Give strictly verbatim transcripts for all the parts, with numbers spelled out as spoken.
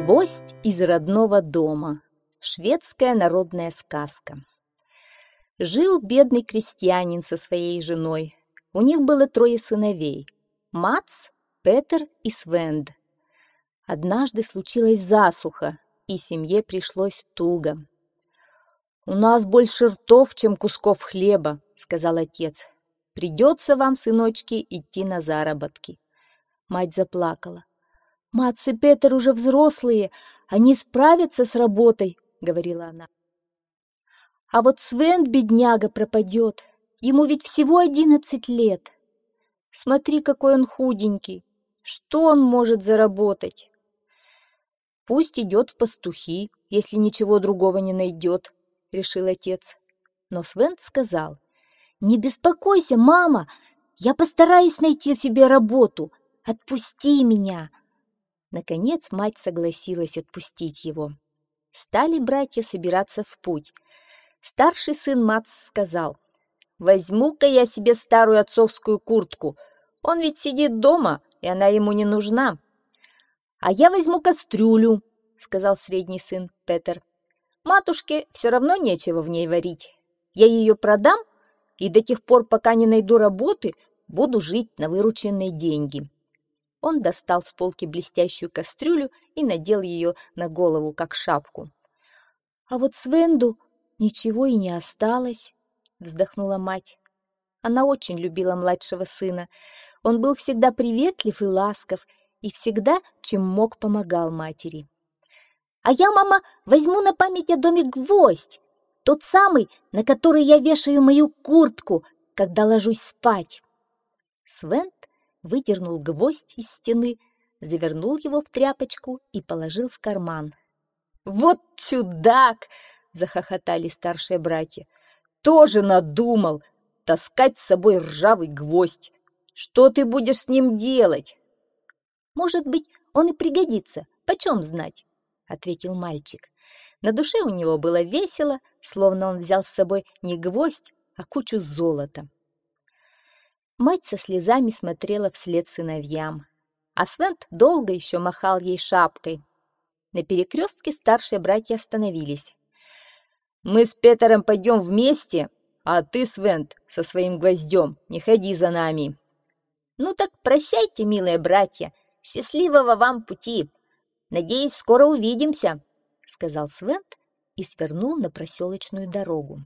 Гвоздь из родного дома. Шведская народная сказка. Жил бедный крестьянин со своей женой. У них было трое сыновей – Мац, Петер и Свенд. Однажды случилась засуха, и семье пришлось туго. «У нас больше ртов, чем кусков хлеба», – сказал отец. «Придется вам, сыночки, идти на заработки». Мать заплакала. «Мац и Петер уже взрослые, они справятся с работой», — говорила она. «А вот Свен, бедняга, пропадет. Ему ведь всего одиннадцать лет. Смотри, какой он худенький. Что он может заработать?» «Пусть идет в пастухи, если ничего другого не найдет», — решил отец. Но Свен сказал: «Не беспокойся, мама, я постараюсь найти себе работу. Отпусти меня». Наконец мать согласилась отпустить его. Стали братья собираться в путь. Старший сын Мац сказал: «Возьму-ка я себе старую отцовскую куртку. Он ведь сидит дома, и она ему не нужна». «А я возьму кастрюлю», — сказал средний сын Петер. «Матушке все равно нечего в ней варить. Я ее продам, и до тех пор, пока не найду работы, буду жить на вырученные деньги». Он достал с полки блестящую кастрюлю и надел ее на голову, как шапку. «А вот Свенду ничего и не осталось», — вздохнула мать. Она очень любила младшего сына. Он был всегда приветлив и ласков, и всегда, чем мог, помогал матери. «А я, мама, возьму на память о доме гвоздь, тот самый, на который я вешаю мою куртку, когда ложусь спать». Свен выдернул гвоздь из стены, завернул его в тряпочку и положил в карман. «Вот чудак!» — захохотали старшие братья. «Тоже надумал таскать с собой ржавый гвоздь. Что ты будешь с ним делать?» «Может быть, он и пригодится, почем знать?» — ответил мальчик. На душе у него было весело, словно он взял с собой не гвоздь, а кучу золота. Мать со слезами смотрела вслед сыновьям, а Свент долго еще махал ей шапкой. На перекрестке старшие братья остановились. «Мы с Петером пойдем вместе, а ты, Свент, со своим гвоздем не ходи за нами». «Ну так прощайте, милые братья, счастливого вам пути. Надеюсь, скоро увидимся», — сказал Свент и свернул на проселочную дорогу.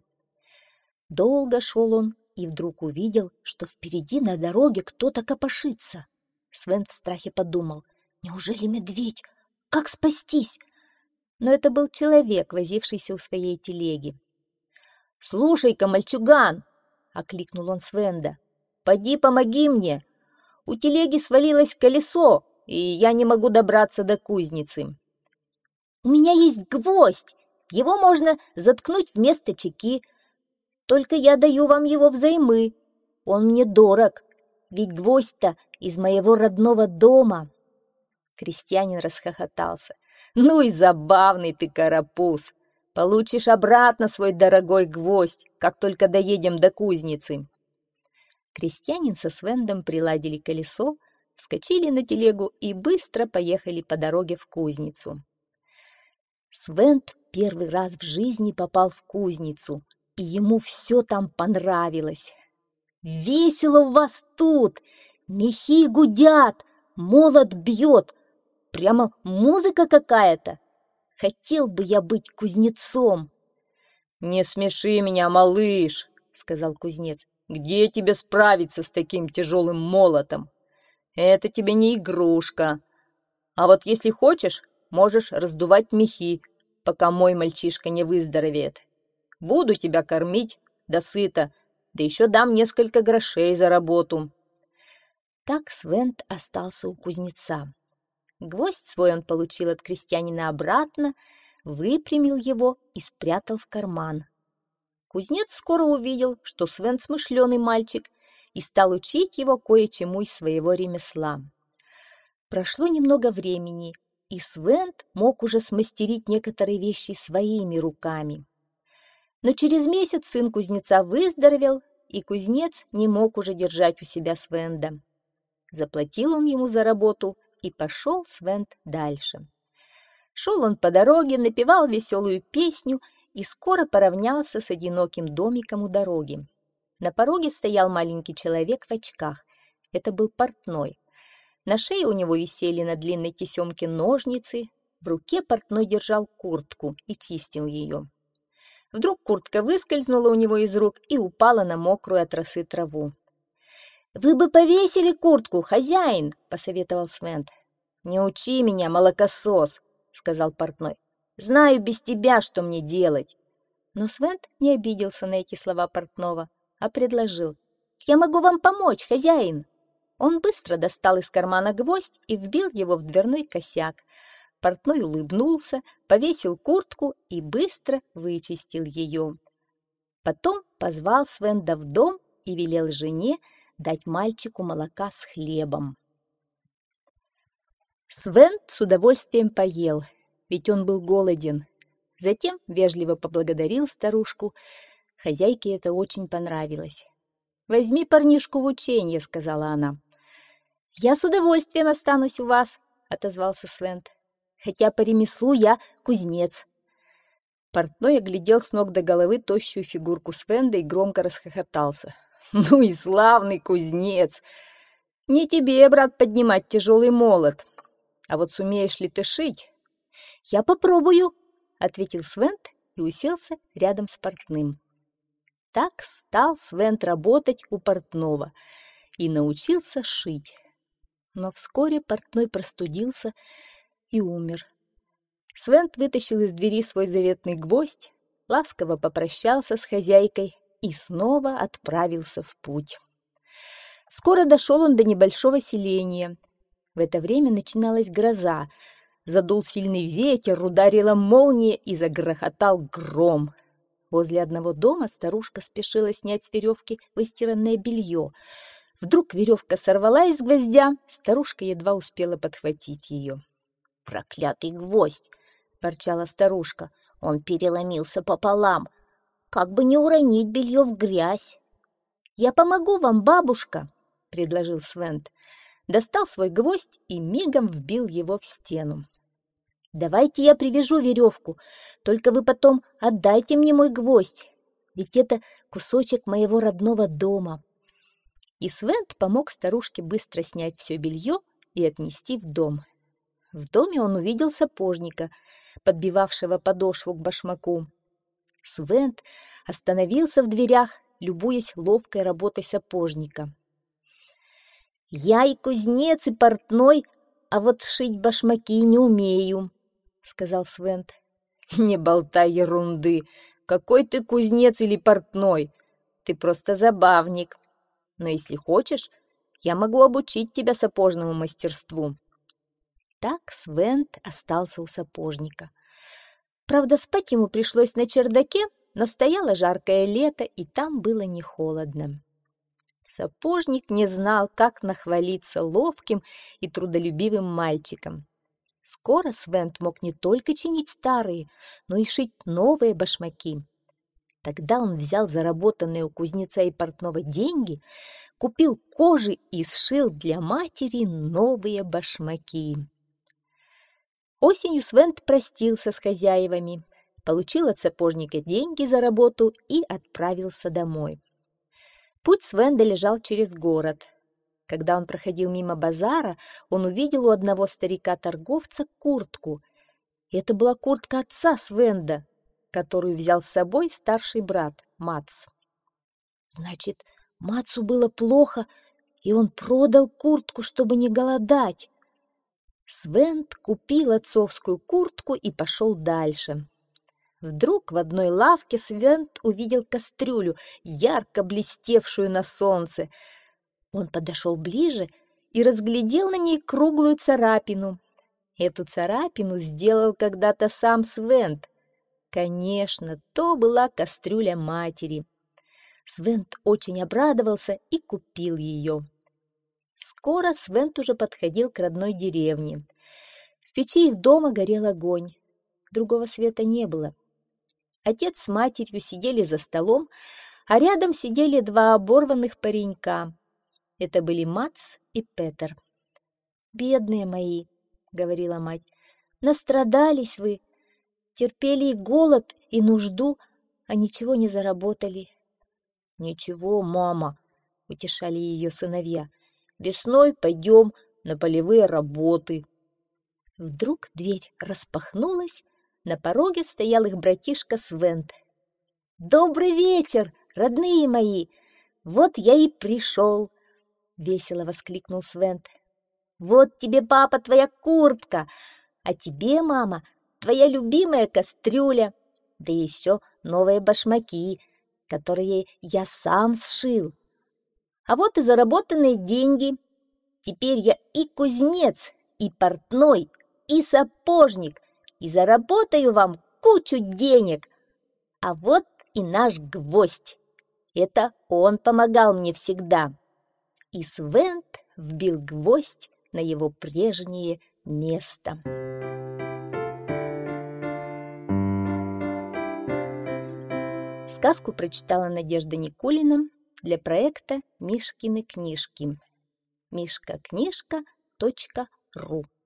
Долго шел он, и вдруг увидел, что впереди на дороге кто-то копошится. Свен в страхе подумал: «Неужели медведь? Как спастись?» Но это был человек, возившийся у своей телеги. «Слушай-ка, мальчуган!» — окликнул он Свенда. «Поди помоги мне! У телеги свалилось колесо, и я не могу добраться до кузницы». «У меня есть гвоздь, его можно заткнуть вместо чеки. Только я даю вам его взаймы. Он мне дорог, ведь гвоздь-то из моего родного дома». Крестьянин расхохотался. «Ну и забавный ты карапуз! Получишь обратно свой дорогой гвоздь, как только доедем до кузницы». Крестьянин со Свендом приладили колесо, вскочили на телегу и быстро поехали по дороге в кузницу. Свенд первый раз в жизни попал в кузницу, и ему все там понравилось. «Весело у вас тут! Мехи гудят, молот бьет! Прямо музыка какая-то! Хотел бы я быть кузнецом!» «Не смеши меня, малыш!» — сказал кузнец. «Где тебе справиться с таким тяжелым молотом? Это тебе не игрушка. А вот если хочешь, можешь раздувать мехи, пока мой мальчишка не выздоровеет. Буду тебя кормить до сыта, да еще дам несколько грошей за работу». Так Свент остался у кузнеца. Гвоздь свой он получил от крестьянина обратно, выпрямил его и спрятал в карман. Кузнец скоро увидел, что Свен смышленый мальчик, и стал учить его кое-чему из своего ремесла. Прошло немного времени, и Свент мог уже смастерить некоторые вещи своими руками. Но через месяц сын кузнеца выздоровел, и кузнец не мог уже держать у себя Свенда. Заплатил он ему за работу, и пошел Свент дальше. Шел он по дороге, напевал веселую песню и скоро поравнялся с одиноким домиком у дороги. На пороге стоял маленький человек в очках. Это был портной. На шее у него висели на длинной тесемке ножницы, в руке портной держал куртку и чистил ее. Вдруг куртка выскользнула у него из рук и упала на мокрую от росы траву. «Вы бы повесили куртку, хозяин!» — посоветовал Свент. «Не учи меня, молокосос!» — сказал портной. «Знаю без тебя, что мне делать!» Но Свент не обиделся на эти слова портного, а предложил. «Я могу вам помочь, хозяин!» Он быстро достал из кармана гвоздь и вбил его в дверной косяк. Портной улыбнулся, повесил куртку и быстро вычистил ее. Потом позвал Свенда в дом и велел жене дать мальчику молока с хлебом. Свенд с удовольствием поел, ведь он был голоден. Затем вежливо поблагодарил старушку. Хозяйке это очень понравилось. «Возьми парнишку в ученье», — сказала она. «Я с удовольствием останусь у вас», — отозвался Свенд. «Хотя по ремеслу я кузнец». Портной оглядел с ног до головы тощую фигурку Свенда и громко расхохотался. «Ну и славный кузнец! Не тебе, брат, поднимать тяжелый молот. А вот сумеешь ли ты шить?» «Я попробую», — ответил Свенд и уселся рядом с портным. Так стал Свенд работать у портного и научился шить. Но вскоре портной простудился и умер. Свенд вытащил из двери свой заветный гвоздь, ласково попрощался с хозяйкой и снова отправился в путь. Скоро дошел он до небольшого селения. В это время начиналась гроза. Задул сильный ветер, ударила молния и загрохотал гром. Возле одного дома старушка спешила снять с веревки выстиранное белье. Вдруг веревка сорвалась с гвоздя, старушка едва успела подхватить ее. «Проклятый гвоздь!» — ворчала старушка. «Он переломился пополам. Как бы не уронить белье в грязь!» «Я помогу вам, бабушка!» — предложил Свенд. Достал свой гвоздь и мигом вбил его в стену. «Давайте я привяжу веревку, только вы потом отдайте мне мой гвоздь, ведь это кусочек моего родного дома». И Свенд помог старушке быстро снять все белье и отнести в дом. В доме он увидел сапожника, подбивавшего подошву к башмаку. Свенд остановился в дверях, любуясь ловкой работой сапожника. «Я и кузнец, и портной, а вот шить башмаки не умею», — сказал Свенд. «Не болтай ерунды. Какой ты кузнец или портной? Ты просто забавник. Но если хочешь, я могу обучить тебя сапожному мастерству». Так Свенд остался у сапожника. Правда, спать ему пришлось на чердаке, но стояло жаркое лето, и там было не холодно. Сапожник не знал, как нахвалиться ловким и трудолюбивым мальчиком. Скоро Свенд мог не только чинить старые, но и шить новые башмаки. Тогда он взял заработанные у кузнеца и портного деньги, купил кожи и сшил для матери новые башмаки. Осенью Свенд простился с хозяевами, получил от сапожника деньги за работу и отправился домой. Путь Свенда лежал через город. Когда он проходил мимо базара, он увидел у одного старика-торговца куртку. Это была куртка отца Свенда, которую взял с собой старший брат Мац. Значит, Мацу было плохо, и он продал куртку, чтобы не голодать. Свенд купил отцовскую куртку и пошел дальше. Вдруг в одной лавке Свенд увидел кастрюлю, ярко блестевшую на солнце. Он подошел ближе и разглядел на ней круглую царапину. Эту царапину сделал когда-то сам Свенд. Конечно, то была кастрюля матери. Свенд очень обрадовался и купил ее. Скоро Свенд уже подходил к родной деревне. В печи их дома горел огонь. Другого света не было. Отец с матерью сидели за столом, а рядом сидели два оборванных паренька. Это были Мац и Петер. «Бедные мои», — говорила мать, Настрадались вы, терпели и голод, и нужду, а ничего не заработали. Ничего, мама, утешали ее сыновья. Весной пойдем на полевые работы. Вдруг дверь распахнулась, на пороге стоял их братишка Свент. «Добрый вечер, родные мои! Вот я и пришел!» — весело воскликнул Свент. «Вот тебе, папа, твоя куртка, а тебе, мама, твоя любимая кастрюля, да еще новые башмаки, которые я сам сшил. А вот и заработанные деньги. Теперь я и кузнец, и портной, и сапожник, и заработаю вам кучу денег. А вот и наш гвоздь. Это он помогал мне всегда». И Свент вбил гвоздь на его прежнее место. Сказку прочитала Надежда Никулина для проекта «Мишкины книжки». мишка книжка точка ру